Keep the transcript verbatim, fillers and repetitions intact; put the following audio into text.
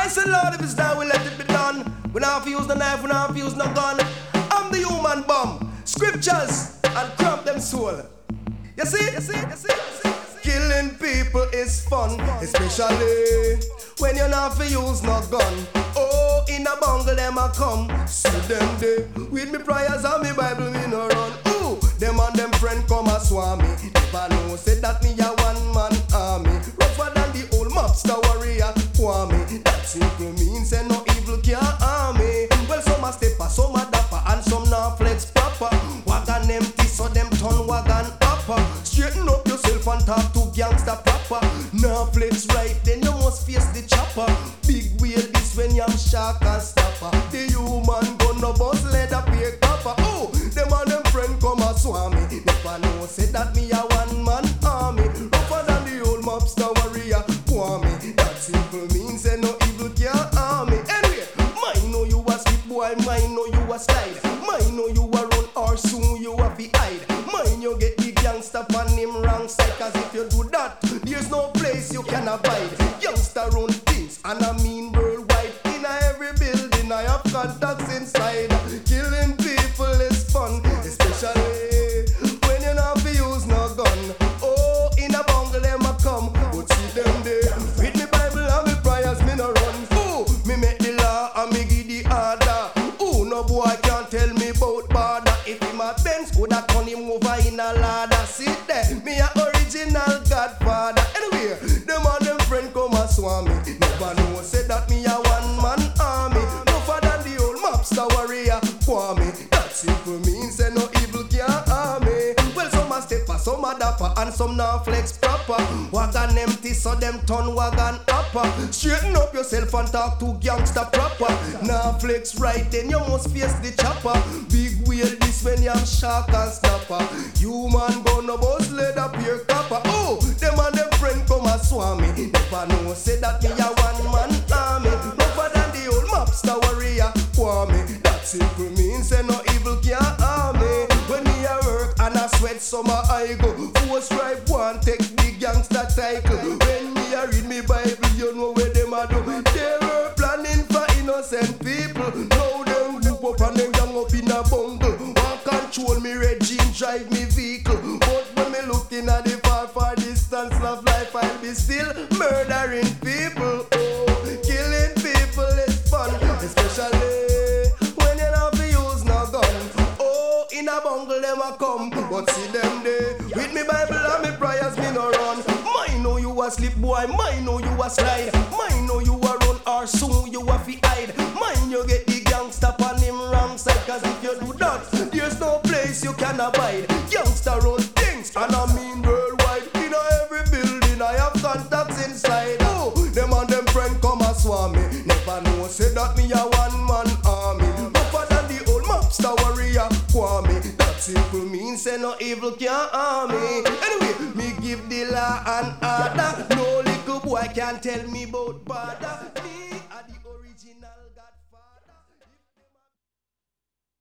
I said, Lord, if it's done, we let it be done. We not use the knife, we not use no gun. I'm the human bomb. Scriptures and cramp them soul. You see? You see? You see? You see? Killing people is fun, especially when you're not for use no gun. Oh, in a bungle them a come. See them there with me prayers and me Bible me no run. Ooh, them and them friend come a swarm me. Never know say that me a one man army. Rougher than the old mobster warrior for me. That simple means say no evil can harm me. Well, some a stepper, some a dapper, and some now flex proper. Wagon empty, so them turn wagon upper. Straighten up yourself and talk to gangster proper. Now flex right, then you must face the chopper. Big wheel this when you're shark and stopper. The human gun no bust leather pay copper. Oh, them and them friend come a swarm me. Never know say that me a one man army. Rougher than the old mobster warrior for me. That simple means say no evil can harm me. Anyway, mine know you a skip boy, mine know you a slide. Mine know you a run or soon you a fi hide. Mine you get the gangster on him wrong side. Cause if you do that, there's no place you can abide. Youngster run things and I mean worldwide. In a every building I have contacts inside. Killing people is fun, especially when you not fi use no gun. Oh, in a bungle them a come, but see them there with me Bible and me prayers me no run. Ooh, me make the law and me give the order. Ooh, no boy can't tell me about border. If him a Benz, would I turn him over in a ladder? Sit there, me a original Godfather. Anyway, them and them friend come a swarm me. Never know say that me a one man army. No father than the old mobster warrior for me. That simple means say no evil can harm me. Well, some a stepper, some a dapper, and some now flex proper. Wagon empty, so them turn wagon upper. Straighten up yourself and talk to gangster proper. Now flex right, then you must face the chopper. Big wheel this when you have shark and snapper. Human gun no bust leather pure copper. Oh, them and them friend come a swarm me. Never know say that me a one man army. Rougher than the old mobster warrior for me. That simple means say no evil can harm me. When me a work and I sweat summer I go. Four stripe one take the gangster title. When me a read me Bible you know where them a do. They were planning for innocent people. Now them whoop up and them gang up in a bungle. One control me regime drive me vehicle. But when me looking at the far far distance of life I'll be still murdering people. Oh, killing people is fun, especially when you not fi use no gun. Oh, in a bungle them a come, but see them there with me Bible and me prayers me no run. Mine know you a sleep boy, mine know you a slide. Mine know you a run or soon you a fi hide. Mine you get the gangster on him wrong side. Cause if you do that, there's no place you can abide. Gangster run things and I mean worldwide. In every building I have contacts inside. Oh, them and them friend come a swarm me. Never know say that me a one man army. Rougher than the old mobster warrior for me. That simple means say no evil can harm me. Anyway, me give the law and order. No little boy can tell me about border.